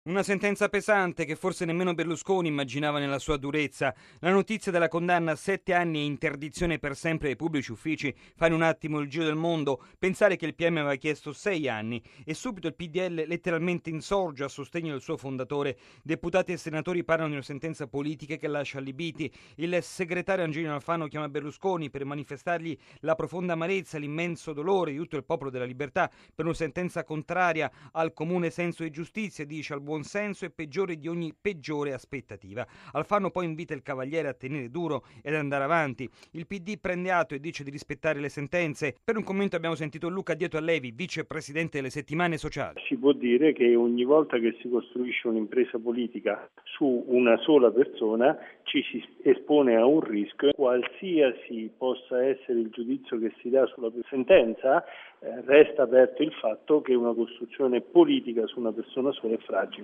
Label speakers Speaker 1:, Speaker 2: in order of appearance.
Speaker 1: Una sentenza pesante che forse nemmeno Berlusconi immaginava nella sua durezza. La notizia della condanna a 7 anni e interdizione per sempre ai pubblici uffici fa in un attimo il giro del mondo. Pensare che il PM aveva chiesto 6 anni e subito il PDL letteralmente insorge a sostegno del suo fondatore. Deputati e senatori parlano di una sentenza politica che lascia allibiti. Il segretario Angelino Alfano chiama Berlusconi per manifestargli la profonda amarezza, l'immenso dolore di tutto il popolo della libertà per una sentenza contraria al comune senso di giustizia, dice al buon senso e peggiore di ogni peggiore aspettativa. Alfano poi invita il Cavaliere a tenere duro ed andare avanti. Il PD prende atto e dice di rispettare le sentenze. Per un commento abbiamo sentito Luca Dietro Allevi, vicepresidente delle Settimane Sociali.
Speaker 2: Si può dire che ogni volta che si costruisce un'impresa politica su una sola persona ci si espone a un rischio. Qualsiasi possa essere il giudizio che si dà sulla sentenza, resta aperto il fatto che una costruzione politica su una persona sola è fragile.